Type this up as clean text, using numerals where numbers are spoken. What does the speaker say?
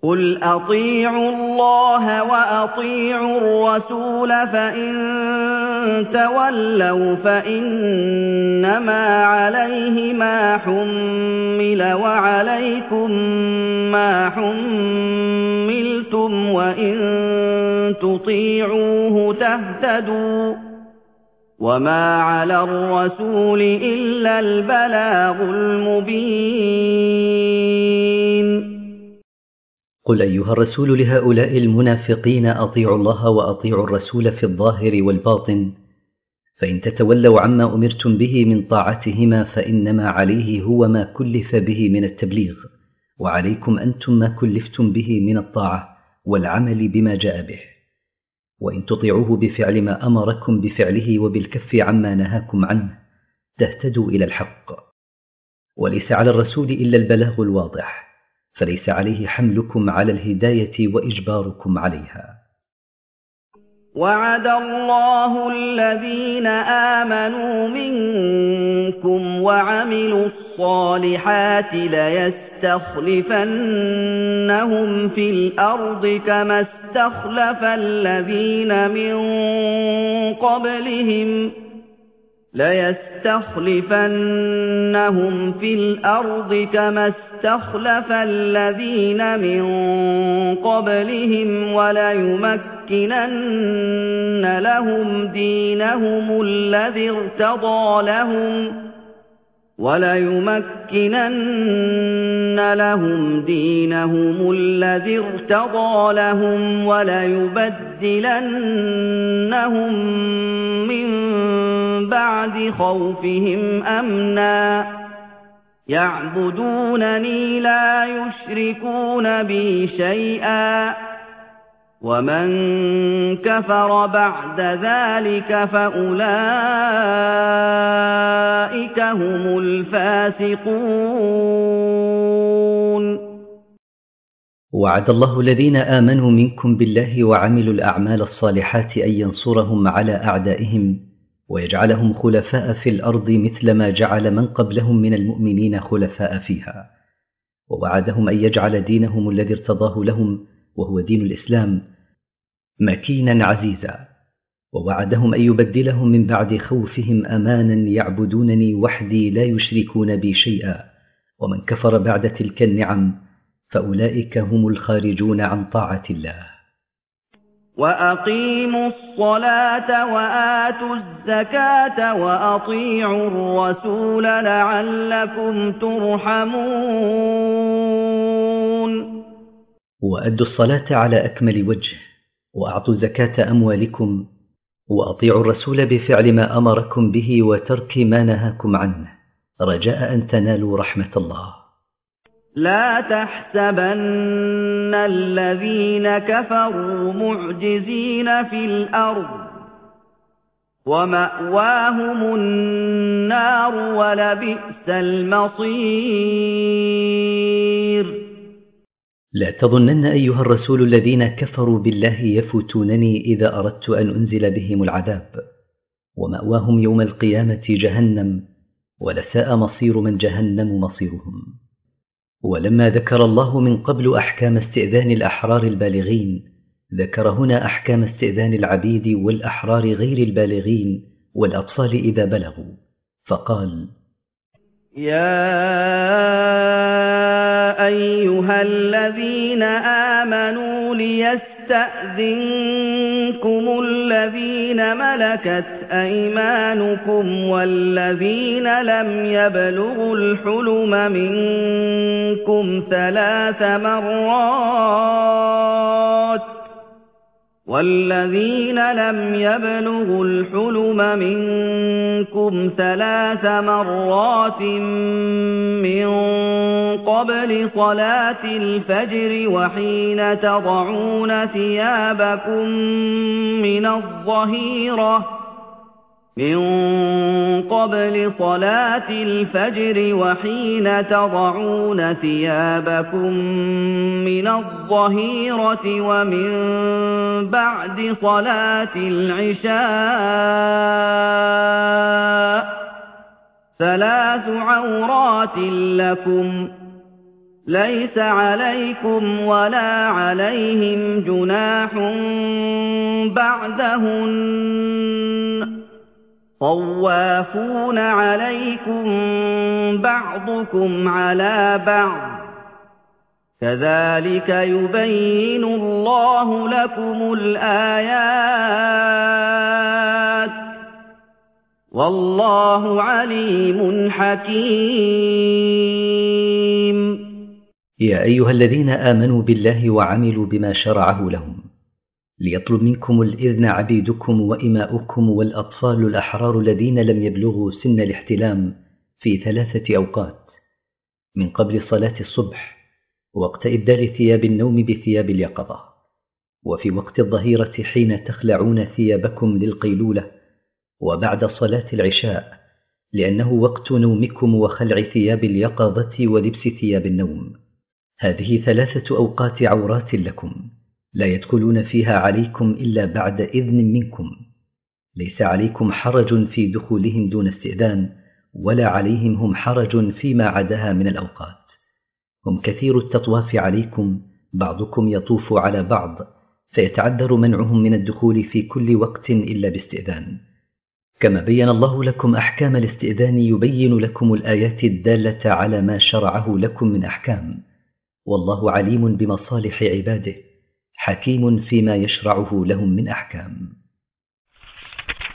قُلْ أَطِيعُوا اللَّهَ وَأَطِيعُوا الرَّسُولَ ۖ فَإِن تَوَلَّوْا فَإِنَّمَا عَلَيْهِ مَا حُمِّلَ وَعَلَيْكُم مَّا حُمِّلْتُمْ ۖ وَإِن تُطِيعُوهُ تَهْتَدُوا ۚ وَمَا عَلَى الرَّسُولِ إِلَّا الْبَلَاغُ الْمُبِينُ. قل أيها الرسول لهؤلاء المنافقين أطيعوا الله وأطيعوا الرسول في الظاهر والباطن، فإن تتولوا عما أمرتم به من طاعتهما فإنما عليه هو ما كلف به من التبليغ، وعليكم أنتم ما كلفتم به من الطاعة والعمل بما جاء به. وإن تطيعوه بفعل ما أمركم بفعله وبالكف عما نهاكم عنه تهتدوا إلى الحق. وليس على الرسول إلا البلاغ الواضح، فليس عليه حملكم على الهداية وإجباركم عليها. وعد الله الذين آمنوا منكم وعملوا الصالحات ليستخلفنهم في الأرض كما استخلف الذين من قبلهم وليمكنن لهم دينهم الذي ارتضى لهم وليبدلنهم من بعد خوفهم أمنا يعبدونني لا يشركون بي شيئا ومن كفر بعد ذلك فأولئك هم الفاسقون. وعد الله الذين آمنوا منكم بالله وعملوا الأعمال الصالحات أن ينصرهم على أعدائهم ويجعلهم خلفاء في الأرض مثل ما جعل من قبلهم من المؤمنين خلفاء فيها، ووعدهم أن يجعل دينهم الذي ارتضاه لهم وهو دين الإسلام مكينا عزيزا، ووعدهم أن يبدلهم من بعد خوفهم أمانا يعبدونني وحدي لا يشركون بي شيئا، ومن كفر بعد تلك النعم فأولئك هم الخارجون عن طاعة الله. وأقيموا الصلاة وآتوا الزكاة وأطيعوا الرسول لعلكم ترحمون. وأدوا الصلاة على أكمل وجه، وأعطوا زكاة أموالكم، وأطيعوا الرسول بفعل ما أمركم به وترك ما نهاكم عنه، رجاء أن تنالوا رحمة الله. لا تحسبن الذين كفروا معجزين في الأرض ومأواهم النار ولبئس المصير. لا تظنن أيها الرسول الذين كفروا بالله يفوتونني إذا أردت أن أنزل بهم العذاب، ومأواهم يوم القيامة جهنم ولساء مصير من جهنم مصيرهم. ولما ذكر الله من قبل أحكام استئذان الأحرار البالغين، ذكر هنا أحكام استئذان العبيد والأحرار غير البالغين والأطفال إذا بلغوا، فقال: يا أيها الذين آمنوا ليستأذنكم الذين ملكت أيمانكم والذين لم يبلغوا الحلم منكم ثلاث مرات من قبل صلاة الفجر وحين تضعون ثيابكم من الظهيرة ومن بعد صلاة العشاء 3 عورات لكم، ليس عليكم ولا عليهم جناح بعدهن طوافون عليكم بعضكم على بعض كذلك يبين الله لكم الآيات والله عليم حكيم. يا أيها الذين آمنوا بالله وعملوا بما شرعه لهم ليطلب منكم الإذن عبيدكم وإماؤكم والأطفال الأحرار الذين لم يبلغوا سن الاحتلام في 3 أوقات: من قبل صلاة الصبح، وقت إبدال ثياب النوم بثياب اليقظة، وفي وقت الظهيرة حين تخلعون ثيابكم للقيلولة، وبعد صلاة العشاء لأنه وقت نومكم وخلع ثياب اليقظة ولبس ثياب النوم. هذه 3 أوقات عورات لكم لا يدخلون فيها عليكم إلا بعد إذن منكم، ليس عليكم حرج في دخولهم دون استئذان، ولا عليهم هم حرج فيما عداها من الأوقات. هم كثير التطواف عليكم، بعضكم يطوف على بعض، فيتعذر منعهم من الدخول في كل وقت إلا باستئذان. كما بين الله لكم أحكام الاستئذان يبين لكم الآيات الدالة على ما شرعه لكم من أحكام، والله عليم بمصالح عباده، حكيم فيما يشرعه لهم من أحكام.